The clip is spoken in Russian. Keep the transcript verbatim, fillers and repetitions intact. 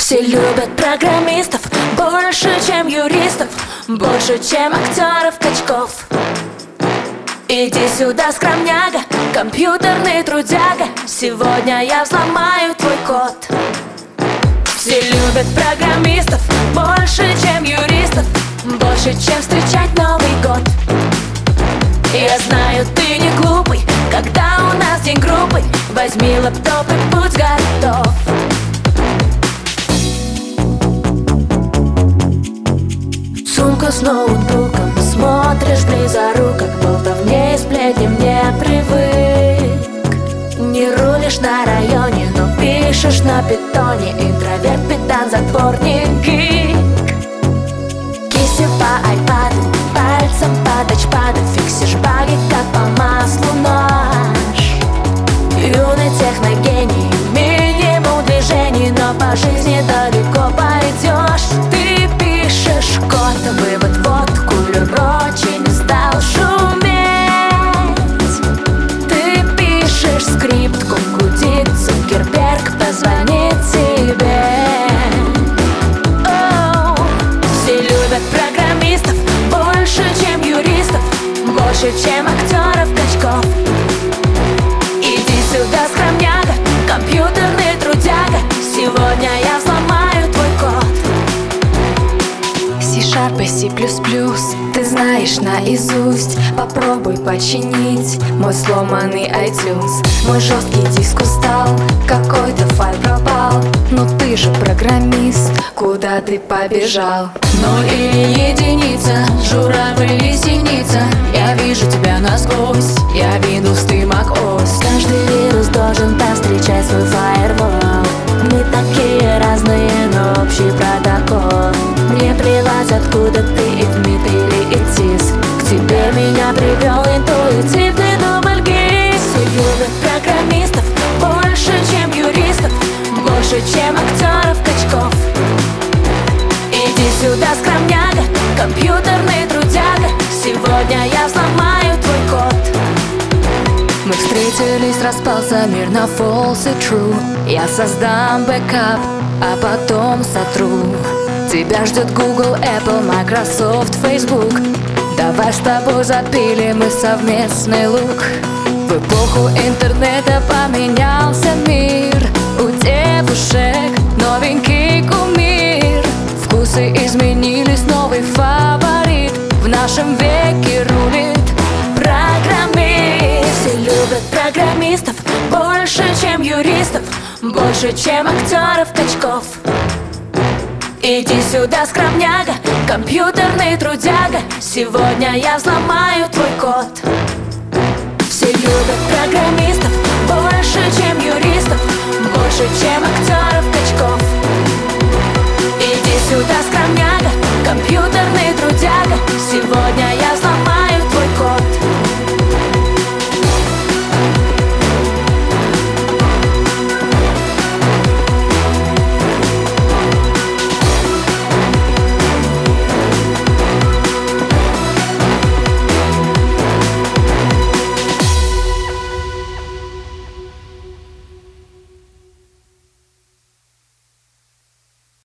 Все любят программистов больше, чем юристов, больше, чем актеров, качков. Иди сюда, скромняга, компьютерный трудяга, сегодня я взломаю твой код. Все любят программистов больше, чем юристов, больше, чем встречать Новый год. Я знаю, ты не глупый, когда у нас день группы, возьми лаптоп и будь готов. Сумка с ноутбуком, смотришь близоруко, к болтовне и сплетням не привык. Не рулишь на районе, но пишешь на питоне, интроверт, педант, затворник, гик. Кисью по айпаду, пальцем по тачпаду, фиксишь баги, как по маслу нож. Юный техногений, минимум движений, но по жизни далеко пойдешь. Ты пишешь код, вывод, вот кулер очень стал шуметь. Ты пишешь скрипт, ком гудит, Цукерберг позвонит тебе. Оу, все любят программистов больше, чем юристов, больше, чем актеров, качков. Иди сюда, скромняга, компьютерный трудяга, сегодня я взломаю твой код. C-Sharp и C++, ты знаешь наизусть, попробуй починить мой сломанный iTunes. Мой жесткий диск устал, какой-то файл пропал, но ты же программист, куда ты побежал? Ноль или единица, журавль или синица, я вижу тебя насквозь, я Windows, ты macOS. Каждый вирус должен повстречать свой фаервол. Мы такие разные, но общий протокол. Мне плевать, откуда ты, Идмит или Итис, к тебе меня привел интуитивный дубль гис. Все любят программистов больше, чем юристов, больше, чем актеров, качков. Иди сюда, скромняга, компьютерный трудяга, сегодня я взломаю твой код. Мы встретились, распался мир на false и true. Я создам бэкап, а потом сотру. Тебя ждет Google, Apple, Microsoft, Facebook. Давай с тобой запилим мы совместный лук. В эпоху интернета поменялся мир. У девушек новенький кумир. Вкусы изменились, новый фаворит в нашем веке рулит программист. Все любят программистов больше, чем юристов, больше, чем актеров, качков. Иди сюда, скромняга, компьютерный трудяга, сегодня я взломаю твой код. Все любят программистов больше, чем юристов, больше, чем